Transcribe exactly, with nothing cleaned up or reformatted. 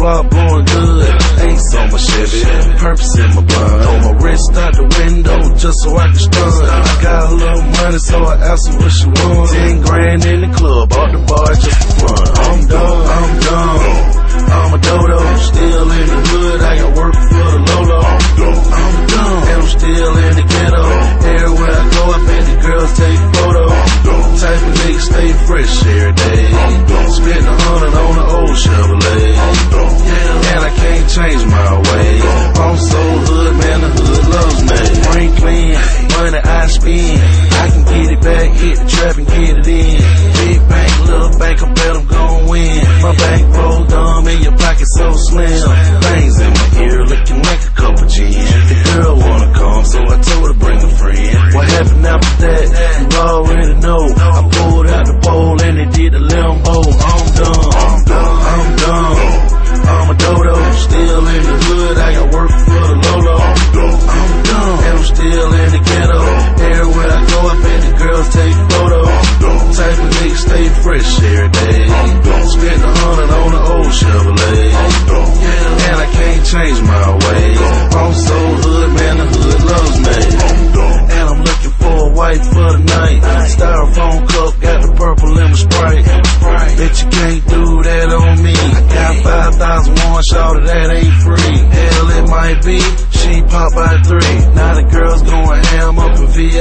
block blowing good. Ace on my Chevy, purpose in my blunt. Throw my wrist out the window just so I can stun. I got a little money, so I asked her what she want. Ten grand in the club, bought the bar just for fun. I'm done, I'm done. I'm a dodo, still in the hood. I got work for the Lolo. I'm done, and I'm still in the ghetto. Everywhere I go, I bet the girls take photos. Type of nigga stay fresh every day. Spend a hundred on the old Chevrolet. Yeah, and I can't change my ways. I'm so hood, man, the hood loves me. Brain clean, money I spend. I can get it back, hit the trap and get it in. Big bank, little bank, I bet I'm gon' win. My bank roll dumb and your pocket so slim. Things in my ear looking like a couple gin. The girl wanna come, so I told her bring a friend. What happened after that? You already know. I pulled out the bowl and it did the limbo. I'm done, I'm done, I'm done. I'm a dodo, still in the hood. I got work for the Lolo. I'm done, and I'm still in the ghetto. Everywhere I go, I bet the girls take photos. Type of nigga stay fresh every day. Spend a hundred on the old Chevrolet. Yeah, and I can't change my ways. I'm so hood, man, the hood loves me. And I'm looking for a wife for the night. Styrofoam cup, got the purple in my Sprite. Bet you can't do that on me. I got five thousand one, shorty, that ain't free. Hell, it might be. She pop by three. Now the girls going ham up in V